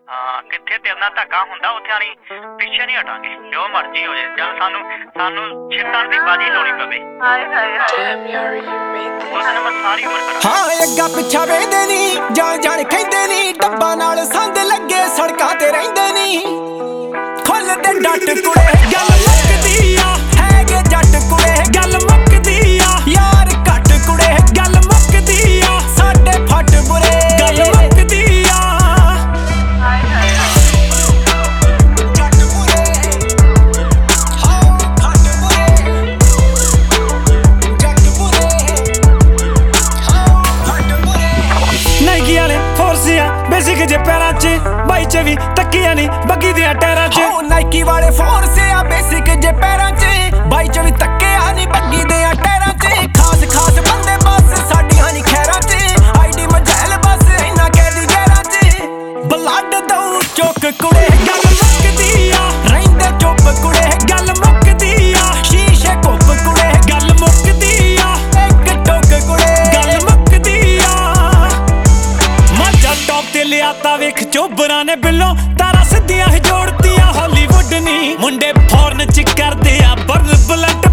ਹਾਂ ਕਿੱਥੇ ਤੇਰੇ ਨਾਲ ਧੱਕਾ ਹੁੰਦਾ ਉੱਥੇ ਆਣੀ ਪਿੱਛੇ ਨਹੀਂ ਹਟਾਂਗੇ ਜੋ ਮਰਜ਼ੀ ਹੋ ਜਾਏ ਚੱਲ ਸਾਨੂੰ ਛਿੱਟਣ ਦੀ ਬਾਜੀ ਲਾਉਣੀ ਪਵੇ ਹਾਏ ਹਾਏ ਉਹਨੇ ਮੈਂ ਸਾਰੀ ਉਮਰ ਕਰਾਂ ਹਾਂ ਅੱਗਾ ਪਿੱਛਾ ਵੇਂਦੇ ਨਹੀਂ ਜਾਣ ਜਾਣ ਕਹਿੰਦੇ ਨਹੀਂ ਡੱਬਾ ਨਾਲ ਸੰਦ ਲੱਗੇ ਸੜਕਾਂ ਤੇ ਰਹਿੰਦੇ ਨਹੀਂ ਖੁੱਲਦੇ ਡੱਟ ਕੁੜੇ ਗੱਲ ਮੁੱਕਦੀ ਆ ਹੈਗੇ ਜੱਟ ਕੁੜੇ ਗੱਲ ਮੁੱਕਦੀ ਆ ਯਾਰ ਘੱਟ ਕੁੜੇ ਗੱਲ ਮੁੱਕਦੀ ਆ ਸਾਡੇ ਫੱਟ ਬੁਰੇ ਗੱਲ ਮੁੱਕਦੀ ਆ ਹਾਏ ਹਾਏ ਜੱਟ ਬੁਰੇ ਹਾਂ ਫੱਟ ਬੁਰੇ ਜੱਟ ਬੁਰੇ ਹਾਂ ਫੱਟ ਬੁਰੇ ਨਾਈਕੀ ਵਾਲੇ ਫੋਰਸਿਆਂ ਬੇਸਿਕ ਜੇ ਪੈਰਾਂ 'ਚ ਬਾਈ 'ਚ ਵੀ ਤੱਕੀਆਂ ਨਹੀਂ ਬੱਗੀ ਦੀਆਂ ਟਾਇਰਾਂ 'ਚ ਨਾਈਕੀ ਵਾਲੇ ਫੋਰਸ ਆ ਬੇਸਿਕ ਜੇ ਪੈਰਾਂ 'ਚ ਬਾਈ 'ਚ ਵੀ ਤੱਕਿਆ ਨਹੀਂ ਬੱਗੀ ਦੇ ਆ ਟਾਇਰਾਂ 'ਚ ਖਾਸ ਖਾਸ ਬੰਦੇ ਬਸ ਸਾਡੀਆਂ ਨਹੀਂ ਖੈਰਾਂ 'ਚ ਆਈਡੀ ਮਜੈਲ ਬਸ ਇੰਨਾ ਕਹਿਦੀ ਗੈਰਾਂ 'ਚ ਬਲੱਡ ਦਊ ਚੁੱਕ ਕੁੜੇ ਗੱਲ ਮੁੱਕਦੀ ਆ ਰਹਿੰਦੇ ਚੁੱਪ ਕੁੜੇ ਗੱਲ ਮੁੱਕਦੀ ਆ ਸ਼ੀਸ਼ੇ ਕੁੱਪ ਕੁੜੇ ਗੱਲ ਮੁੱਕਦੀ ਆ ਇੱਕ ਟੁੱਕ ਕੁੜੇ ਗੱਲ ਮੁੱਕਦੀ ਆ ਮਾਝਾ ਟੌਪ ਤੇ ਲਿਆਤਾ ਵੇਖ ਚੋਬਰਾਂ ਨੇ ਬਿੱਲੋਂ ਤਾਰਾ ਸਿੱਧੀਆਂ ਹੀ ਜੋੜਤੀਆਂ ਹਾਲੀਵੁੱਡ ਨੀ ਮੁੰਡੇ ਫੌਰਨ ਚ ਕਰਦੇ ਆ ਬਰਨ ਬਲੰਟ